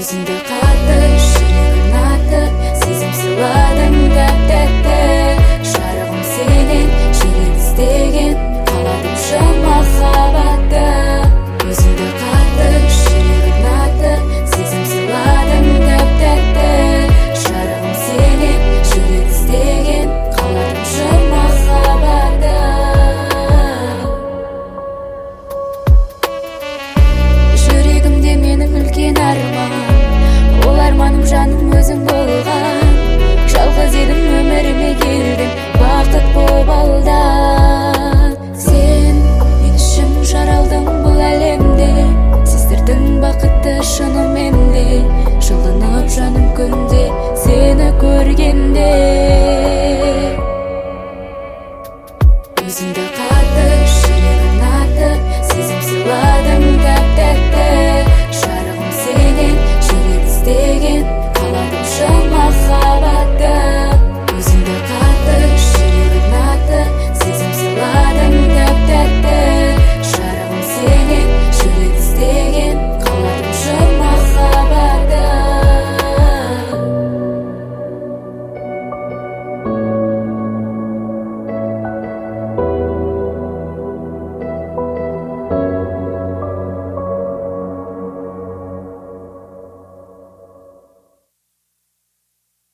Өзіңді қатты, жүрегім аты, сезім сыйладың тәп-тәтті. Жарығым сенен, жүрек іздеген, қаладым шын махаббатты. Өзіңді қатты, жүрегім аты, сезім сыйладың тәп-тәтті. Жарығым сенен, жүрек іздеген, қаладым шын махаббатты. Жүрегімде менің үлкен арман, ол арманым жаным өзің болған. Жалғыз едім, өміріме келдің, бақыт боп алда. Сен мен үшін жаралдың бұл әлемде, сездірдің бақытты шынымен де. Жылынып жаным күнде сені көргенде.